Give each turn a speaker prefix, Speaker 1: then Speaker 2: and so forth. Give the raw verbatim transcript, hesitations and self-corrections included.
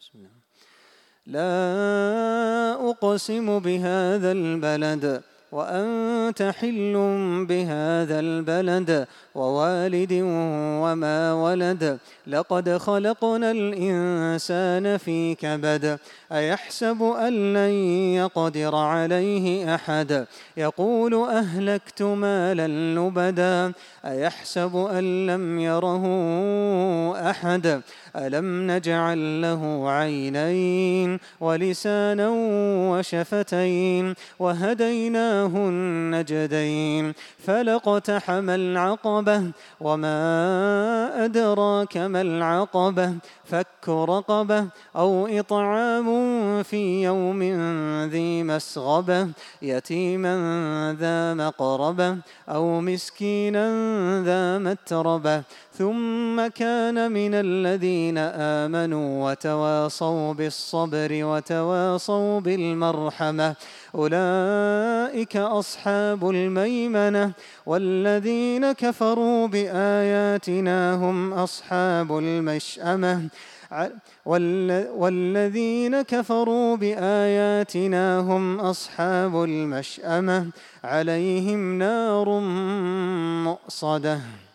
Speaker 1: بسم الله. لا أقسم بهذا البلد وأنت حل بهذا البلد ووالد وما ولد لقد خلقنا الإنسان في كبد أيحسب أن لن يقدر عليه أحد يقول أهلكت مالا لبدا أيحسب أن لم يره أحد ألم نجعل له عينين ولسانا وشفتين وهديناه النجدين فلاقتحم العقبة وما أدراك ما العقبة فك رقبة أو إطعام في يوم ذي مسغبة يتيما ذا مقربة أو مسكينا ذا متربة ثم كان من الذين آمنوا وتواصوا بالصبر وتواصوا بالمرحمة أولئك أصحاب الميمنة والذين كفروا بآياتنا هم أصحاب المشأمة والذين كفروا بآياتنا هم أصحاب المشأمة عليهم نار مؤصدة.